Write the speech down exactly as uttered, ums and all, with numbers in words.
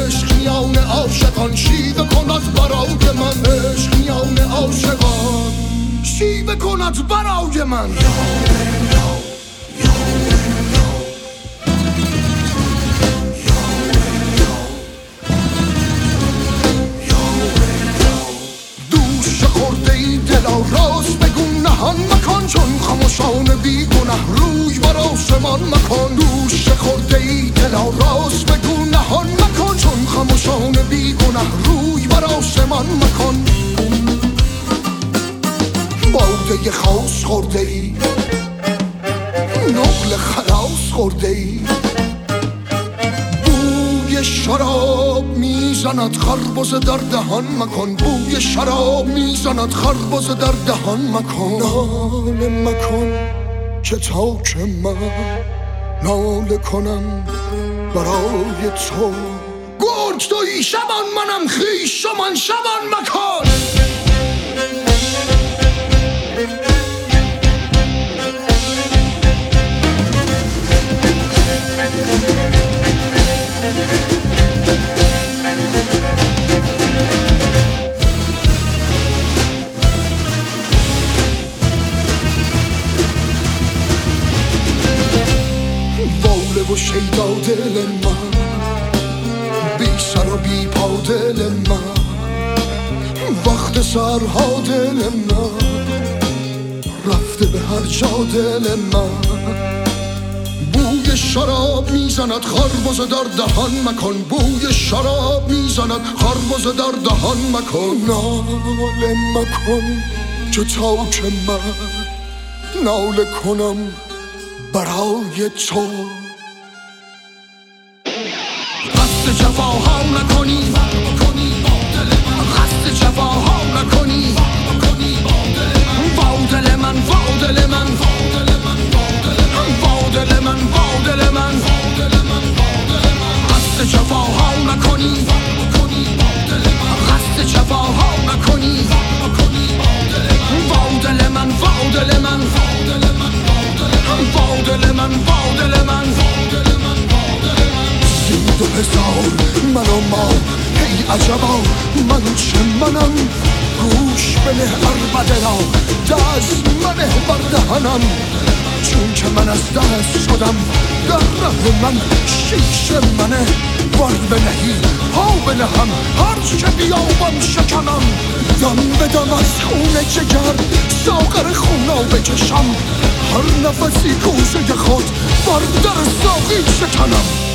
عشق میان عاشقان شیوه کند برای من، عشق میان عاشقان شیوه کند برای من. دوش خورده ای دلا راست بگو نهان مکن، چون خموشان بی گناه روی بر آسمان مکن. دوش خورده ای دلا راست بگو نهان مکن، چون خموشان بی گناه روی بر آسمان مکن. باده خاص خورده ای، نقل خلاص خورده ای، بوی شراب میزند خربزه در دهان مکن، بوی شراب میزند خربزه در دهان مکن. ناله مکن که تا که من ناله کنم برای تو، گرگ تویی شبان منم خویش و من شبان مکن. واله و شیدا دل من، بی سر و بی پا دل من، وقت سرها دل من، رفته به هر جا دل من. بوی شراب میزند خربزه در دهان مکن، بوی شراب میزند خربزه در دهان مکن. ناله مکن که تا که من ناله کنم برای تو. قصد جفاها نکنی، قصد جفاها نکنی، وادل من وادل من وادل من وادل من، قصد جفاها نکنی، قصد جفاها نکنی، وادل من وادل من وادل من وادل من. سی دو هزار من و ما ای عجبا، من چه منم گوش بنه عربده را، دست منه بر دهنم، چون که من از دست شدم در ره من شیش منه. ور بنهی ها بنهم هر چه بیابم شکنم، دم بدم از خونه جگر ساغر خونا بکشم، هر نفسی کوزه خود بر در ساقی شکنم.